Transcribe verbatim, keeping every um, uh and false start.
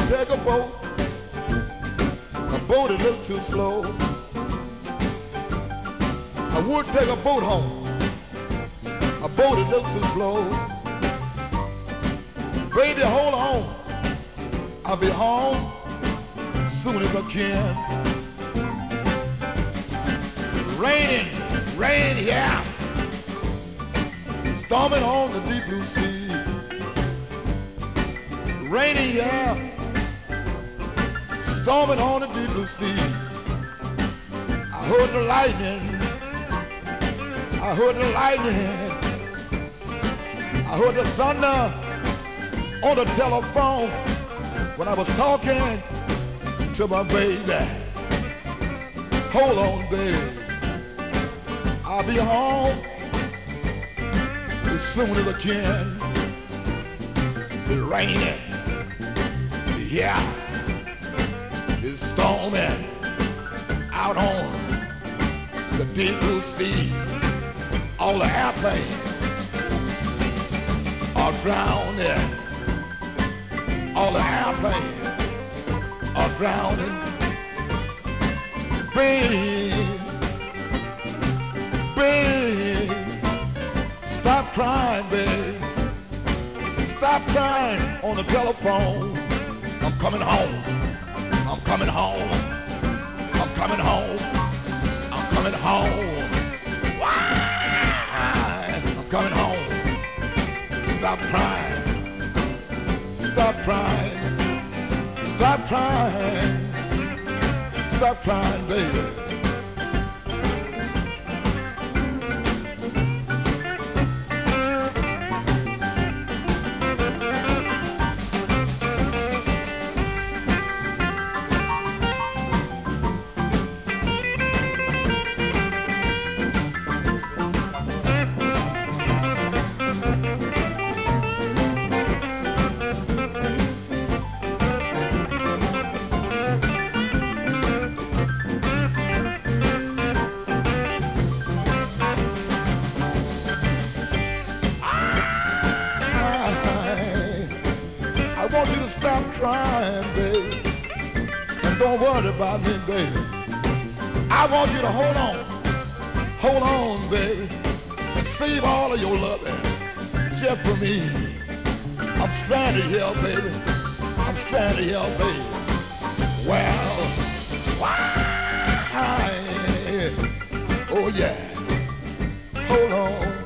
take a boat. A boat is a little too slow. I would take a boat home. A boat is a little too slow. Baby, hold on. I'll be home soon as I can. Raining, rain here. Storming on the deep blue sea. Raining here. Storming on the deep blue sea. I heard the lightning. I heard the lightning. I heard the thunder on the telephone when I was talking to my baby. Hold on, baby. I'll be home as soon as I can. It's raining. Yeah. It's storming out on the deep blue sea. All the airplanes are drowning. All the airplanes are drowning. Babe, babe, stop crying, babe. Stop crying on the telephone. I'm coming home. I'm coming home. I'm coming home. I'm coming home. Why? I'm coming home. Stop crying. Stop crying. Stop crying. Stop crying, baby. I want you to stop trying, baby, and don't worry about me, baby. I want you to hold on, hold on, baby, and save all of your loving just for me. I'm stranded here, baby. I'm stranded here, baby. Well, why? Oh yeah, hold on.